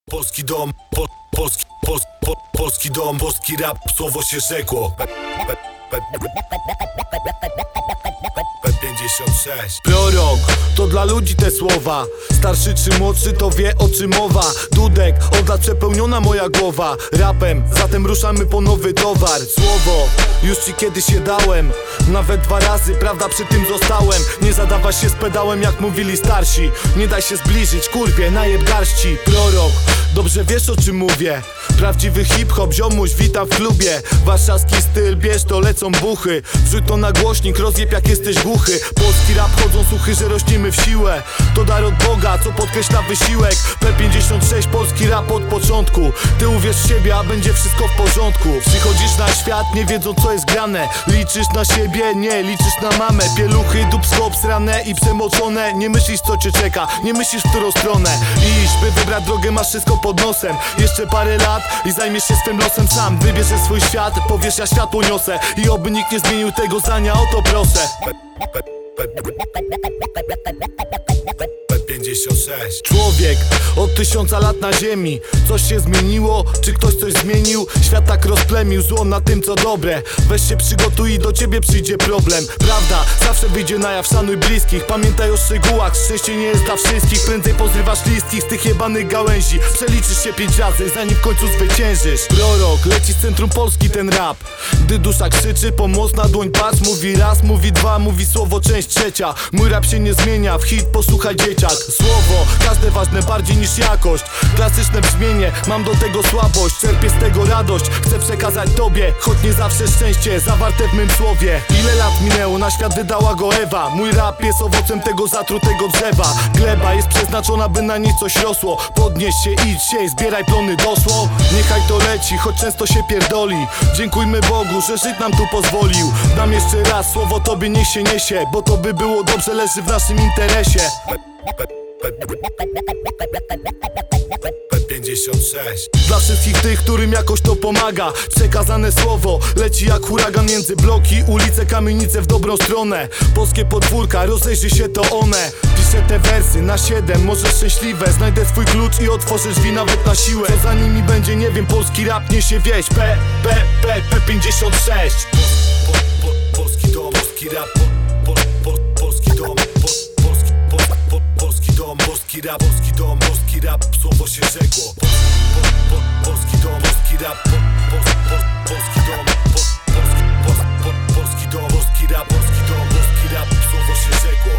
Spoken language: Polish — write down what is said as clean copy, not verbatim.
Polski dom, polski dom, polski rap, słowo się rzekło. P56 Prorok, to dla ludzi te słowa. Starszy czy młodszy to wie o czym mowa. Dudek, od lat przepełniona moja głowa rapem, zatem ruszamy po nowy towar. Słowo, już ci kiedyś je dałem, nawet 2 razy, prawda przy tym zostałem. Nie zadawaj się z pedałem jak mówili starsi. Nie daj się zbliżyć, kurwie, najeb garści. Prorok, dobrze wiesz o czym mówię. Prawdziwy hip-hop, ziomuś, witam w klubie. Warszawski styl, bierz to, lecą buchy. Wrzuć to na głośnik, rozjeb jak jesteś głuchy. Polski rap, chodzą słuchy, że rośniemy w siłę. To dar od Boga, co podkreśla wysiłek. P56, polski rap od początku. Ty uwierz w siebie, a będzie wszystko w porządku. Przychodzisz na świat, nie wiedząc co jest grane. Liczysz na siebie, nie, liczysz na mamę. Pieluchy, dupsko obsrane i przemoczone. Nie myślisz co cię czeka, nie myślisz w którą stronę iść, by wybrać drogę, masz wszystko pod nosem. Jeszcze parę lat i zajmiesz się swym losem sam. Wybierzesz swój świat, powiesz ja światło niosę. I oby nikt nie zmienił tego zdania, o to proszę. P56 Człowiek od 1000 lat na ziemi. Coś się zmieniło, czy ktoś coś zmienił? Świat tak rozplemił, zło na tym co dobre. Weź się przygotuj i do ciebie przyjdzie problem. Prawda zawsze wyjdzie na jaw, szanuj bliskich. Pamiętaj o szczegółach, szczęście nie jest dla wszystkich. Prędzej pozrywasz listki z tych jebanych gałęzi. Przeliczysz się 5 razy, zanim w końcu zwyciężysz. Prorok, leci z centrum Polski ten rap. Gdy dusza krzyczy, pomoc na dłoń patrz. Mówi raz, mówi dwa, mówi słowo część trzecia. Mój rap się nie zmienia, w hit posłuchaj dzieciak. Słowo, każde ważne bardziej niż jakość. Klasyczne brzmienie, mam do tego słabość. Czerpię z tego radość, chcę przekazać tobie. Choć nie zawsze szczęście zawarte w mym słowie. Ile lat minęło, na świat wydała go Ewa. Mój rap jest owocem tego zatrutego drzewa. Gleba jest przeznaczona, by na niej coś rosło. Podnieś się, idź się, zbieraj plony doszło. Niechaj to leci, choć często się pierdoli. Dziękujmy Bogu, że żyć nam tu pozwolił. Dam jeszcze raz, słowo tobie niech się niesie. Bo to by było dobrze, leży w naszym interesie. P56 Dla wszystkich tych, którym jakoś to pomaga. Przekazane słowo leci jak huragan między bloki, ulice, kamienice w dobrą stronę. Polskie podwórka, rozejrzyj się to one. Piszę te wersy na 7, może szczęśliwe. Znajdę swój klucz i otworzę drzwi nawet na siłę. Co za nimi będzie, nie wiem, polski rap niesie wieść. P56 Polski dom, polski rap, polski dom, polski dom, polski rap, polski rap, słowo się rzekło. Polski dom, polski rap, polski dom, polski dom, polski rap, polski dom, polski rap, słowo się rzekło.